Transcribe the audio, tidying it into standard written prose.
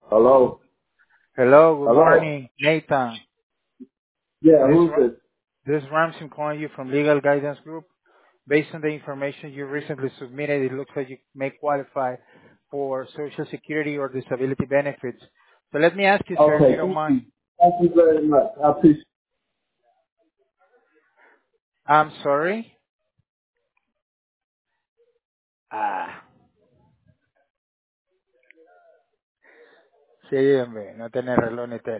Hello? Hello, good Hello? morning, Nathan. Yeah, This who's this? this is Ramsey calling you from Legal Guidance Group. Based on the information you recently submitted, it looks like you may qualify for Social Security or disability benefits. So let me ask you, sir, if you Okay, don't thank you. mind. Thank you very much. I appreciate I'm sorry. Ah, sí, hombre, no tener reloj ni tel.